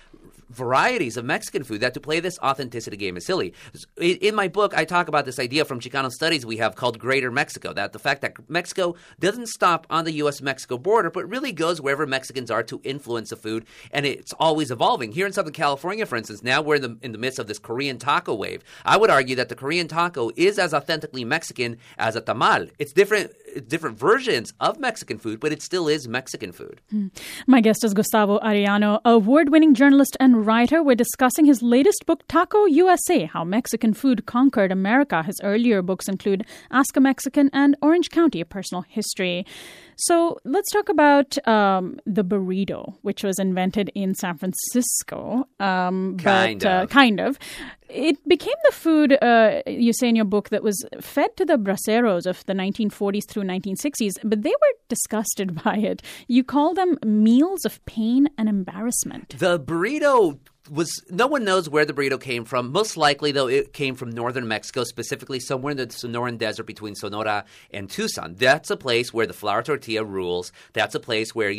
Speaker 14: varieties of Mexican food that to play this authenticity game is silly. In my book, I talk about this idea from Chicano studies we have called Greater Mexico, that the fact that Mexico doesn't stop on the U.S.-Mexico border, but really goes wherever Mexicans are to influence the food, and it's always evolving. Here in Southern California, for instance, now we're in the midst of this Korean taco wave. I would argue that the Korean taco is as authentically Mexican as a tamal. It's different versions of Mexican food, but it still is Mexican food.
Speaker 5: My guest is Gustavo Arellano, award-winning journalist and writer. We're discussing his latest book, Taco USA, How Mexican Food Conquered America. His earlier books include Ask a Mexican and Orange County, A Personal History. So let's talk about the burrito, which was invented in San Francisco. Kind of. It became the food, you say in your book, that was fed to the braceros of the 1940s through 1960s, but they were disgusted by it. You call them meals of pain and embarrassment.
Speaker 14: The burrito no one knows where the burrito came from. Most likely, though, it came from northern Mexico, specifically somewhere in the Sonoran Desert between Sonora and Tucson. That's a place where the flour tortilla rules. That's a place where,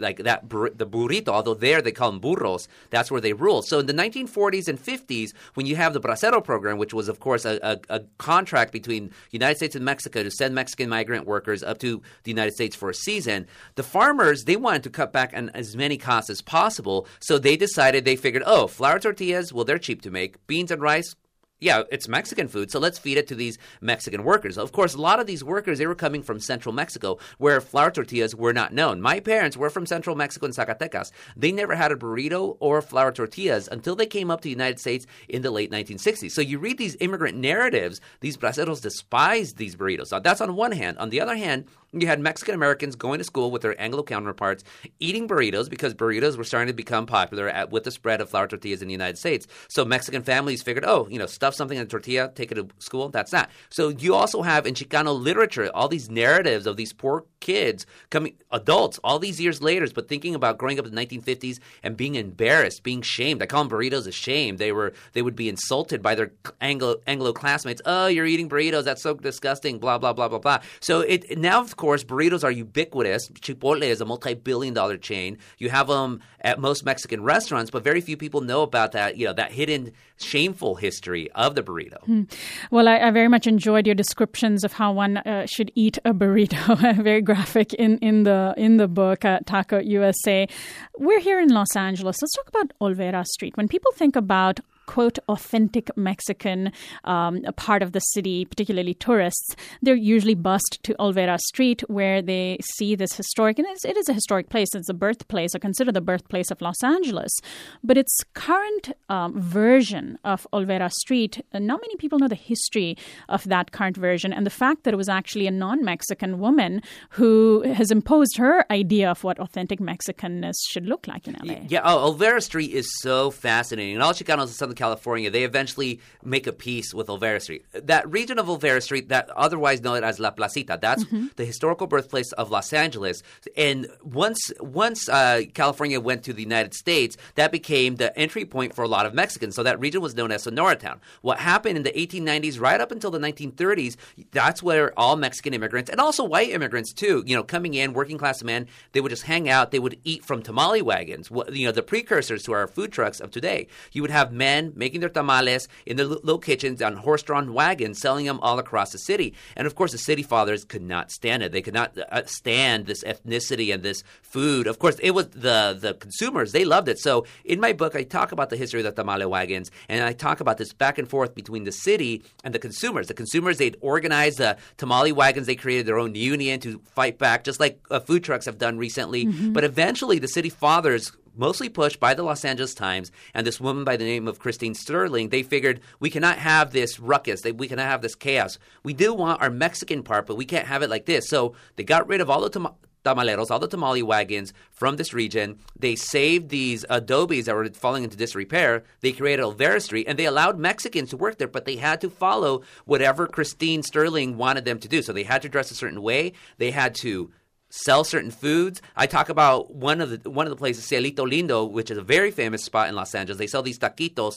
Speaker 14: the burrito, although there they call them burros, that's where they rule. So in the 1940s and 50s, when you have the Bracero program, which was, of course, a contract between the United States and Mexico to send Mexican migrant workers up to the United States for a season, the farmers, they wanted to cut back on as many costs as possible. So they figured, flour tortillas, well, they're cheap to make. Beans and rice, yeah, it's Mexican food, so let's feed it to these Mexican workers. Of course, a lot of these workers, they were coming from central Mexico, where flour tortillas were not known. My parents were from central Mexico and Zacatecas. They never had a burrito or flour tortillas until they came up to the United States in the late 1960s. So you read these immigrant narratives, these braceros despised these burritos. Now, that's on one hand. On the other hand, you had Mexican Americans going to school with their Anglo counterparts, eating burritos because burritos were starting to become popular with the spread of flour tortillas in the United States. So Mexican families figured, stuff something in a tortilla, take it to school, that's that. So you also have in Chicano literature all these narratives of these poor kids, adults, all these years later, but thinking about growing up in the 1950s and being embarrassed, being shamed. I call them burritos a shame. They would be insulted by their Anglo classmates. Oh, you're eating burritos, that's so disgusting, blah, blah, blah, blah, blah. So now, of course, burritos are ubiquitous. Chipotle is a multi-billion-dollar chain. You have them at most Mexican restaurants, but very few people know about that, that hidden, shameful history of the burrito.
Speaker 5: Well, I very much enjoyed your descriptions of how one should eat a burrito. Very graphic in the book, Taco USA. We're here in Los Angeles. Let's talk about Olvera Street. When people think about quote, authentic Mexican part of the city, particularly tourists, they're usually bussed to Olvera Street where they see this historic, and it is a historic place. It's the birthplace, or considered the birthplace of Los Angeles. But its current version of Olvera Street, not many people know the history of that current version and the fact that it was actually a non-Mexican woman who has imposed her idea of what authentic Mexicanness should look like in LA.
Speaker 14: Yeah, Olvera Street is so fascinating. And all Chicanos in Southern California, they eventually make a peace with Olvera Street. That region of Olvera Street, that otherwise known as La Placita, that's the historical birthplace of Los Angeles. And once California went to the United States, that became the entry point for a lot of Mexicans. So that region was known as Sonora Town. What happened in the 1890s, right up until the 1930s, that's where all Mexican immigrants, and also white immigrants too, coming in, working class men, they would just hang out. They would eat from tamale wagons, the precursors to our food trucks of today. You would have men making their tamales in their little kitchens on horse-drawn wagons, selling them all across the city. And of course, the city fathers could not stand it. They could not stand this ethnicity and this food. Of course, it was the consumers. They loved it. So in my book, I talk about the history of the tamale wagons, and I talk about this back and forth between the city and the consumers. The consumers, they'd organize the tamale wagons. They created their own union to fight back, just like food trucks have done recently. But eventually, the city fathers, mostly pushed by the Los Angeles Times and this woman by the name of Christine Sterling, they figured we cannot have this ruckus. We cannot have this chaos. We do want our Mexican part, but we can't have it like this. So they got rid of all the tamaleros, all the tamale wagons from this region. They saved these adobes that were falling into disrepair. They created Olvera Street, and they allowed Mexicans to work there, but they had to follow whatever Christine Sterling wanted them to do. So they had to dress a certain way. They had to sell certain foods. I talk about one of the places, Cielito Lindo, which is a very famous spot in Los Angeles. They sell these taquitos.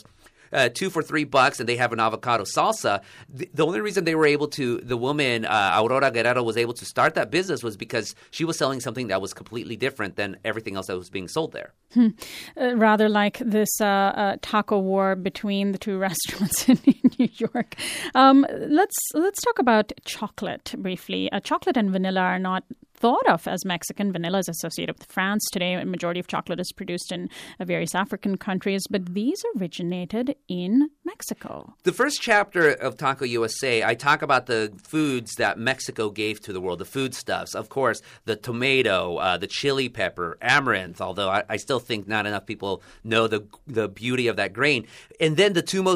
Speaker 14: 2 for $3, and they have an avocado salsa. The only reason they were able to, the woman, Aurora Guerrero, was able to start that business was because she was selling something that was completely different than everything else that was being sold there.
Speaker 5: Rather like this taco war between the two restaurants in New York. Let's talk about chocolate briefly. Chocolate and vanilla are not thought of as Mexican. Vanilla is associated with France today. A majority of chocolate is produced in various African countries, but these originated in Mexico.
Speaker 14: The first chapter of Taco USA, I talk about the foods that Mexico gave to the world, the foodstuffs. Of course, the tomato, the chili pepper, amaranth, although I still think not enough people know the beauty of that grain. And then the two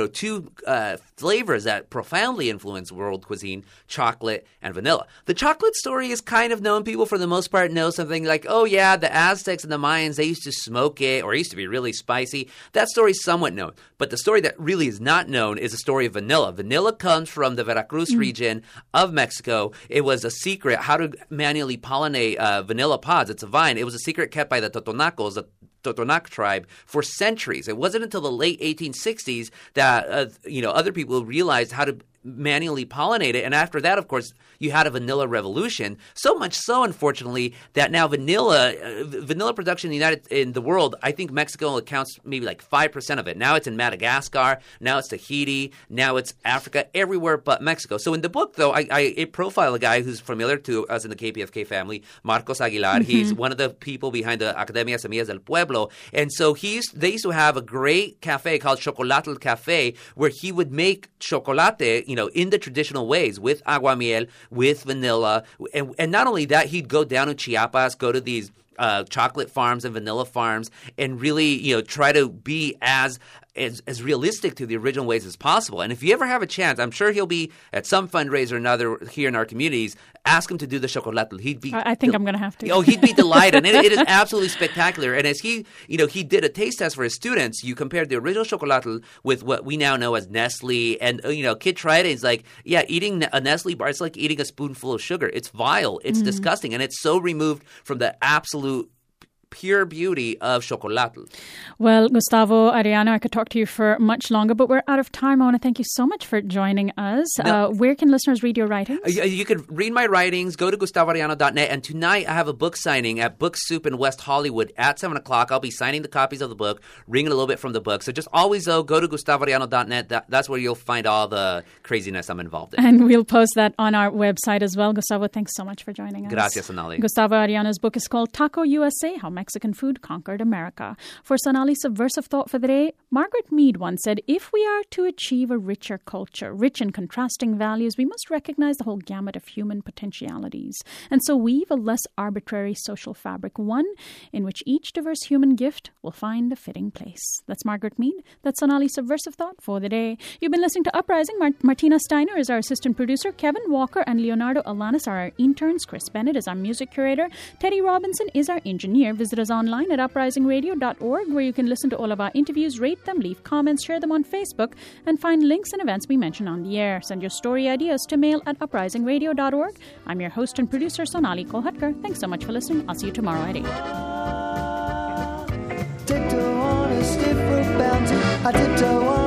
Speaker 14: flavors that profoundly influence world cuisine, chocolate and vanilla. The chocolate story is kind of known. People, for the most part, know something like, oh, yeah, the Aztecs and the Mayans, they used to smoke it, or it used to be really spicy. That story is somewhat known. But the story that really is not known is the story of vanilla. Vanilla comes from the Veracruz region of Mexico. It was a secret how to manually pollinate vanilla pods. It's a vine. It was a secret kept by the Totonacos, the Totonac tribe, for centuries. It wasn't until the late 1860s that other people realized how to manually pollinate it. And after that, of course, you had a vanilla revolution. So much so, unfortunately, that now vanilla production in the world, I think Mexico accounts maybe like 5% of it. Now it's in Madagascar. Now it's Tahiti. Now it's Africa, everywhere but Mexico. So in the book, though, I profile a guy who's familiar to us in the KPFK family, Marcos Aguilar.
Speaker 15: Mm-hmm.
Speaker 14: He's one of the people behind the Academia Semillas del Pueblo. And so they used to have a great cafe called Chocolatl Cafe, where he would make chocolate, in the traditional ways, with aguamiel, with vanilla. And not only that, he'd go down to Chiapas, go to these chocolate farms and vanilla farms, and really, try to be as realistic to the original ways as possible. And if you ever have a chance, I'm sure he'll be at some fundraiser or another here in our communities. Ask him to do the chocolatl.
Speaker 5: I think I'm going to have to.
Speaker 14: Oh, he'd be delighted. And it is absolutely spectacular. And as he did a taste test for his students, you compared the original chocolatl with what we now know as Nestle. And, kid tried it. He's like, yeah, eating a Nestle bar, it's like eating a spoonful of sugar. It's vile. It's disgusting. And it's so removed from the absolute pure beauty of chocolatl.
Speaker 5: Well, Gustavo Arellano, I could talk to you for much longer, but we're out of time. I want to thank you so much for joining us. Where can listeners read your writings?
Speaker 14: You can read my writings. Go to GustavoArellano.net. And tonight I have a book signing at Book Soup in West Hollywood at 7 o'clock. I'll be signing the copies of the book, reading a little bit from the book. So just always, though, go to GustavoArellano.net. That's where you'll find all the craziness I'm involved in.
Speaker 5: And we'll post that on our website as well. Gustavo, thanks so much for joining us.
Speaker 14: Gracias, Sonali.
Speaker 5: Gustavo Arellano's book is called Taco USA, How Mexican Food Conquered America. For Sonali's Subversive Thought for the Day, Margaret Mead once said, if we are to achieve a richer culture, rich in contrasting values, we must recognize the whole gamut of human potentialities, and so weave a less arbitrary social fabric, one in which each diverse human gift will find a fitting place. That's Margaret Mead. That's Sonali's Subversive Thought for the Day. You've been listening to Uprising. Martina Steiner is our assistant producer. Kevin Walker and Leonardo Alanis are our interns. Chris Bennett is our music curator. Teddy Robinson is our engineer. Visit us online at uprisingradio.org, where you can listen to all of our interviews, rate them, leave comments, share them on Facebook, and find links and events we mention on the air. Send your story ideas to mail at uprisingradio.org. I'm your host and producer, Sonali Kolhatkar. Thanks so much for listening. I'll see you tomorrow at 8.
Speaker 6: Tiptoe on a stiff rope bounty. I tiptoe on